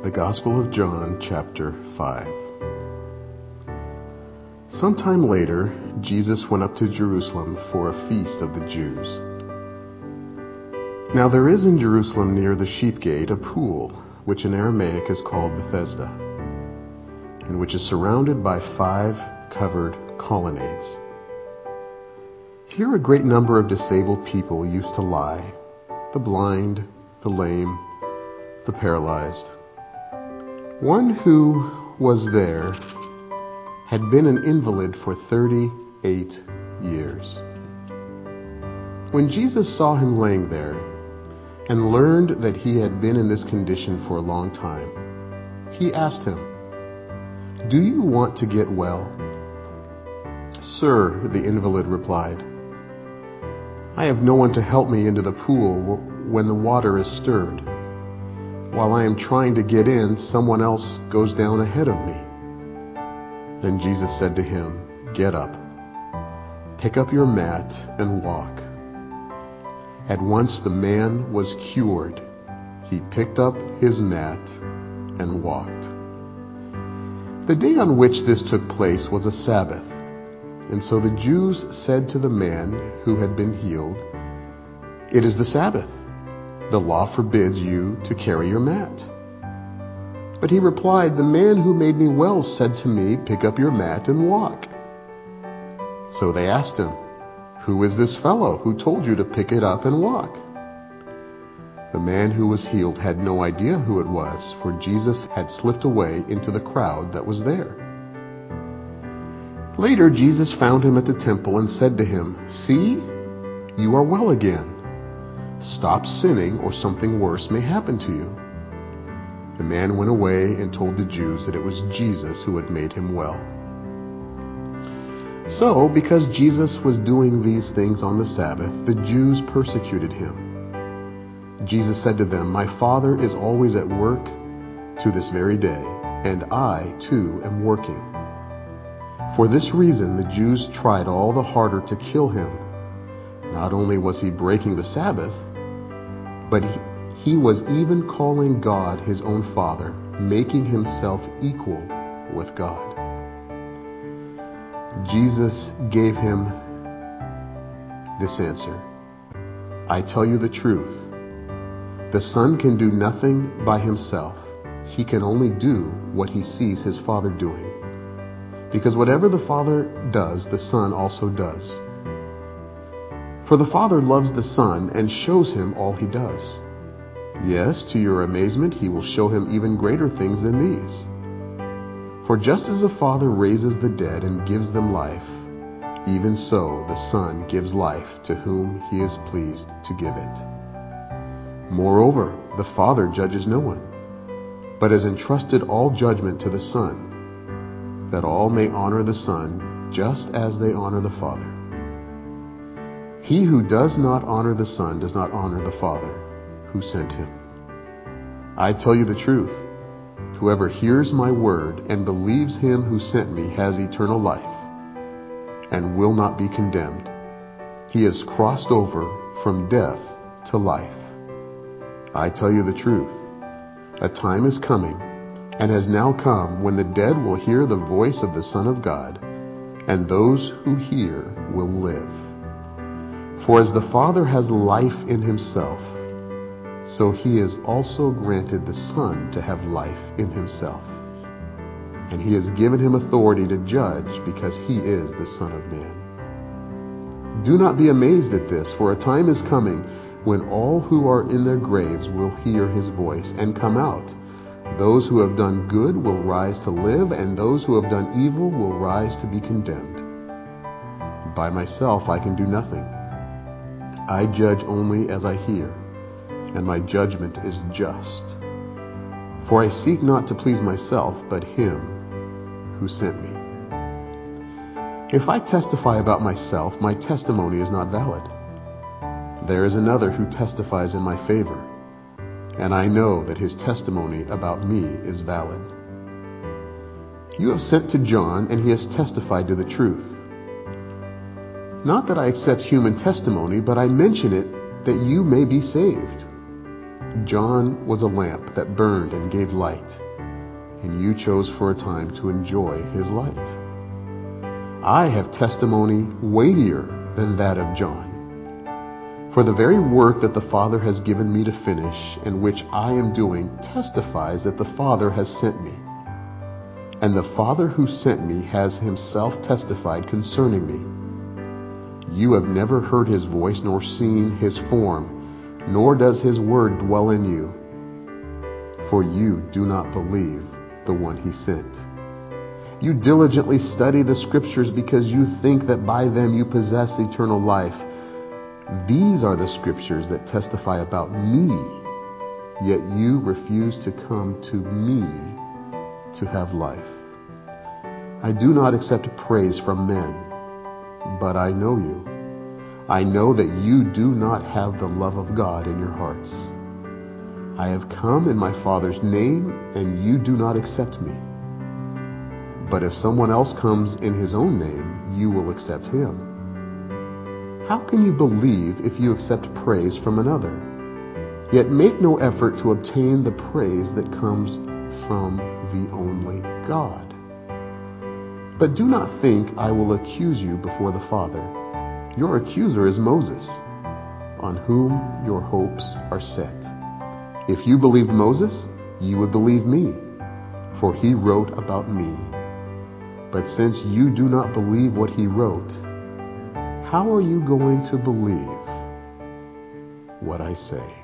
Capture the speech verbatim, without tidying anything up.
The Gospel of John, chapter five. Sometime later, Jesus went up to Jerusalem for a feast of the Jews. Now there is in Jerusalem near the sheep gate a pool, which in Aramaic is called Bethesda, and which is surrounded by five covered colonnades. Here a great number of disabled people used to lie, the blind, the lame, the paralyzed. One who was there had been an invalid for thirty-eight years. When Jesus saw him laying there and learned that he had been in this condition for a long time, he asked him, "Do you want to get well?" "Sir," the invalid replied, "I have no one to help me into the pool when the water is stirred. While I am trying to get in, someone else goes down ahead of me." Then Jesus said to him, "Get up, pick up your mat, and walk." At once the man was cured. He picked up his mat and walked. The day on which this took place was a Sabbath, and so the Jews said to the man who had been healed, "It is the Sabbath. The law forbids you to carry your mat." But he replied, "The man who made me well said to me, 'Pick up your mat and walk.'" So they asked him, "Who is this fellow who told you to pick it up and walk?" The man who was healed had no idea who it was, for Jesus had slipped away into the crowd that was there. Later, Jesus found him at the temple and said to him, "See, you are well again. Stop sinning, or something worse may happen to you." The man went away and told the Jews that it was Jesus who had made him well. So, because Jesus was doing these things on the Sabbath, the Jews persecuted him. Jesus said to them, "My Father is always at work to this very day, and I, too, am working." For this reason, the Jews tried all the harder to kill him. Not only was he breaking the Sabbath, but he, he was even calling God his own Father, making himself equal with God. Jesus gave him this answer, "I tell you the truth. The Son can do nothing by himself. He can only do what he sees his Father doing. Because whatever the Father does, the Son also does. For the Father loves the Son and shows him all he does. Yes, to your amazement, he will show him even greater things than these. For just as the Father raises the dead and gives them life, even so the Son gives life to whom he is pleased to give it. Moreover, the Father judges no one, but has entrusted all judgment to the Son, that all may honor the Son just as they honor the Father. He who does not honor the Son does not honor the Father who sent him. I tell you the truth. Whoever hears my word and believes him who sent me has eternal life and will not be condemned. He has crossed over from death to life. I tell you the truth. A time is coming and has now come when the dead will hear the voice of the Son of God, and those who hear will live. For as the Father has life in himself, so he has also granted the Son to have life in himself. And he has given him authority to judge, because he is the Son of Man. Do not be amazed at this, for a time is coming when all who are in their graves will hear his voice and come out. Those who have done good will rise to live, and those who have done evil will rise to be condemned. By myself I can do nothing. I judge only as I hear, and my judgment is just. For I seek not to please myself, but him who sent me. If I testify about myself, my testimony is not valid. There is another who testifies in my favor, and I know that his testimony about me is valid. You have sent to John, and he has testified to the truth. Not that I accept human testimony, but I mention it that you may be saved. John was a lamp that burned and gave light, and you chose for a time to enjoy his light. I have testimony weightier than that of John. For the very work that the Father has given me to finish, and which I am doing, testifies that the Father has sent me. And the Father who sent me has himself testified concerning me. You have never heard his voice nor seen his form, nor does his word dwell in you. For you do not believe the one he sent. You diligently study the Scriptures because you think that by them you possess eternal life. These are the Scriptures that testify about me, yet you refuse to come to me to have life. I do not accept praise from men, but I know you. I know that you do not have the love of God in your hearts. I have come in my Father's name, and you do not accept me. But if someone else comes in his own name, you will accept him. How can you believe if you accept praise from another, yet make no effort to obtain the praise that comes from the only God? But do not think I will accuse you before the Father. Your accuser is Moses, on whom your hopes are set. If you believed Moses, you would believe me, for he wrote about me. But since you do not believe what he wrote, how are you going to believe what I say?